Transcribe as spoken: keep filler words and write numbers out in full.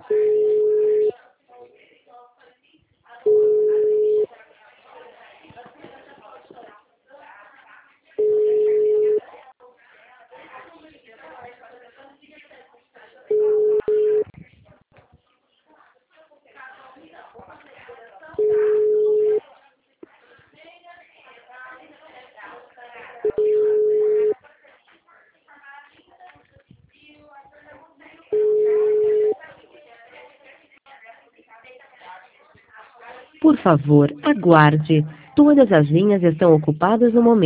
Por favor, aguarde. Todas as linhas estão ocupadas no momento.